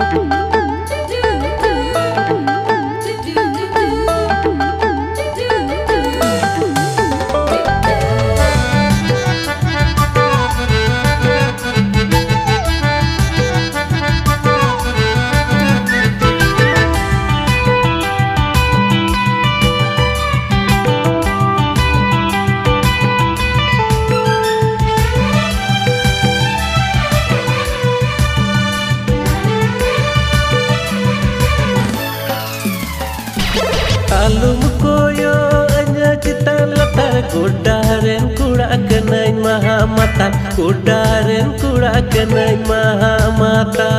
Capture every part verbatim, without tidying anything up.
Alum koyo anya citan latar kudaren kura kenain maha mata kudaren kura kenain maha mata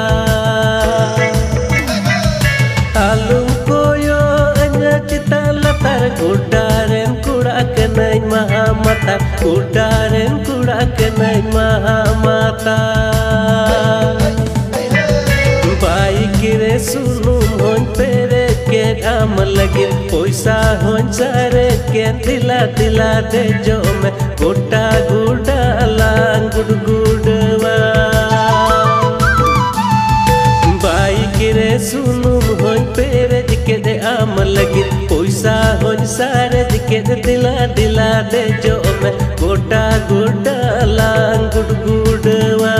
Alum koyo anya citan latar kudaren kura kenain maha mata kudaren kura kenain maha mata Baik kire sunum hon pere के आम लगे पैसा हो सारे के दिला दिला दे जो मैं गोटा गोटा लांग गुड गुडवा बाइक रे सुनु हो पेरे के दे आम लगे पैसा हो सारे के दिला दिला दे जो मैं गोटा गोटा लांग गुड गुडवा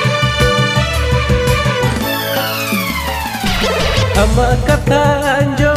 Ama kata anjo